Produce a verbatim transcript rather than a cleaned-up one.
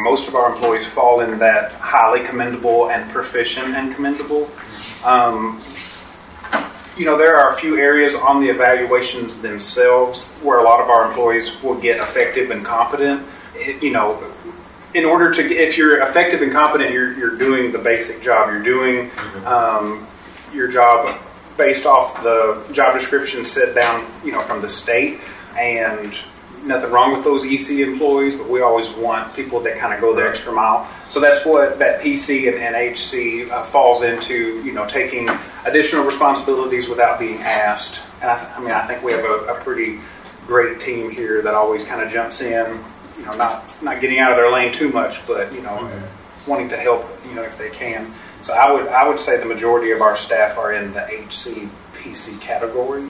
most of our employees fall in that highly commendable and proficient and commendable. Um, you know, there are a few areas on the evaluations themselves where a lot of our employees will get effective and competent. It, you know, in order to, if you're effective and competent, you're, you're doing the basic job. You're doing um, your job based off the job description set down, you know, from the state. And nothing wrong with those E C employees, but we always want people that kind of go the extra mile. So that's what that P C and, and H C uh, falls into, you know, taking additional responsibilities without being asked. And I, th- I mean, I think we have a, a pretty great team here that always kind of jumps in, you know, not not getting out of their lane too much, but, you know, mm-hmm. wanting to help, you know, if they can. So I would I would say the majority of our staff are in the H C, P C category.